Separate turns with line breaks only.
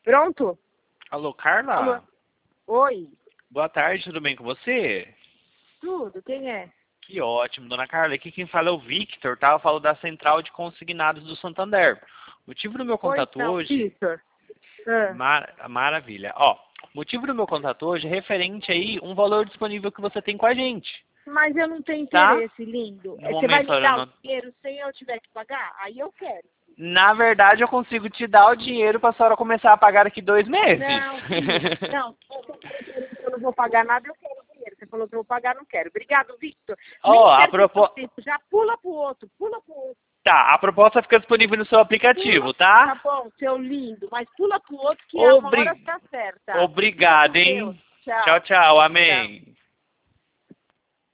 Pronto?
Alô, Carla?
Alô? Oi.
Boa tarde, tudo bem com você?
Tudo, quem é?
Que ótimo, dona Carla. Aqui quem fala é o Victor, tá? Eu falo da Central de Consignados do Santander. O motivo do meu
Oi,
contato
não,
hoje...
Victor. Ah,
Maravilha. Ó, o motivo do meu contato hoje é referente aí um valor disponível que você tem com a gente,
mas eu não tenho
tá?
interesse, lindo.
No
Você vai
momento,
me
olha,
dar o dinheiro sem eu tiver que pagar? Aí eu quero.
na verdade eu consigo te dar o dinheiro para a senhora começar a pagar daqui 2 meses.
Não, filho. Não, eu não vou pagar nada, eu quero dinheiro. Você falou que eu vou pagar, não quero. Obrigado, Victor.
Ó,
Nem
a
quero
proposta...
tempo. Já pula pro outro, pula pro outro.
Tá, a proposta fica disponível no seu aplicativo,
Tá
tá?
bom, seu lindo. Mas pula pro outro que a hora
Obri...
está certa. Fica
Obrigado,
com Deus.
hein?
Tchau.
Tchau, tchau.
Tchau.
Amém.